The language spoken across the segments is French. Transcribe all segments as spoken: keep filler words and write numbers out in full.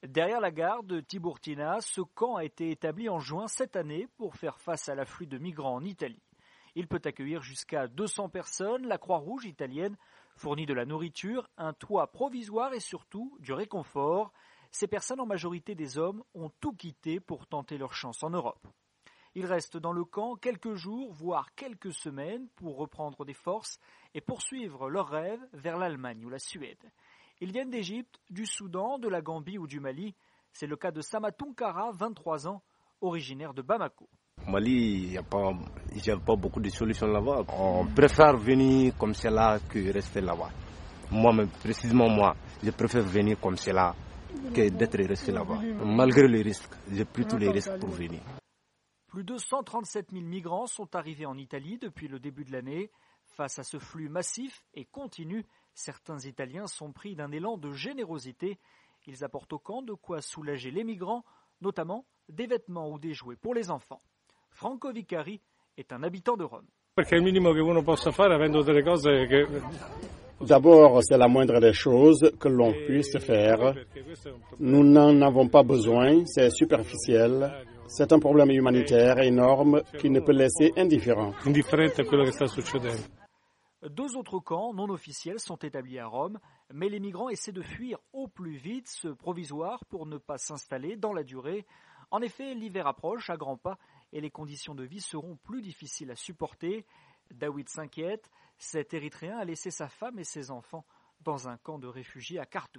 Derrière la gare de Tiburtina, ce camp a été établi en juin cette année pour faire face à l'afflux de migrants en Italie. Il peut accueillir jusqu'à deux cents personnes. La Croix-Rouge italienne fournit de la nourriture, un toit provisoire et surtout du réconfort. Ces personnes, en majorité des hommes, ont tout quitté pour tenter leur chance en Europe. Ils restent dans le camp quelques jours, voire quelques semaines, pour reprendre des forces et poursuivre leurs rêves vers l'Allemagne ou la Suède. Ils viennent d'Égypte, du Soudan, de la Gambie ou du Mali. C'est le cas de Sama Tunkara, vingt-trois ans, originaire de Bamako. Au Mali, il n'y a pas, il y a pas beaucoup de solutions là-bas. On préfère venir comme cela que rester là-bas. Moi, précisément moi, je préfère venir comme cela que d'être resté là-bas. Malgré les risques, j'ai pris tous les risques pour venir. Plus de cent trente-sept mille migrants sont arrivés en Italie depuis le début de l'année. Face à ce flux massif et continu, certains Italiens sont pris d'un élan de générosité. Ils apportent au camp de quoi soulager les migrants, notamment des vêtements ou des jouets pour les enfants. Franco Vicari est un habitant de Rome. D'abord, c'est la moindre des choses que l'on puisse faire. Nous n'en avons pas besoin, c'est superficiel. C'est un problème humanitaire énorme qui ne peut laisser indifférent. Deux autres camps non officiels sont établis à Rome, mais les migrants essaient de fuir au plus vite ce provisoire pour ne pas s'installer dans la durée. En effet, l'hiver approche à grands pas et les conditions de vie seront plus difficiles à supporter. David s'inquiète, cet Érythréen a laissé sa femme et ses enfants dans un camp de réfugiés à Khartoum.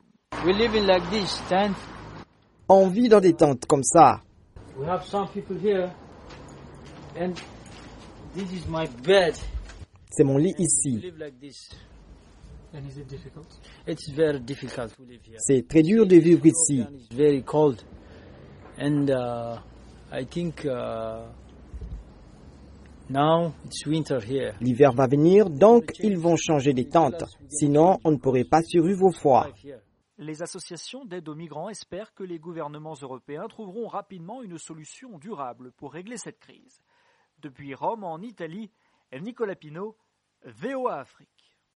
On vit dans des tentes comme ça. C'est mon lit ici. C'est très dur de vivre ici. L'hiver va venir, donc ils vont changer des tentes. Sinon, on ne pourrait pas survivre au froid. Les associations d'aide aux migrants espèrent que les gouvernements européens trouveront rapidement une solution durable pour régler cette crise. Depuis Rome, en Italie, Nicolas Pinault, V O A Afrique.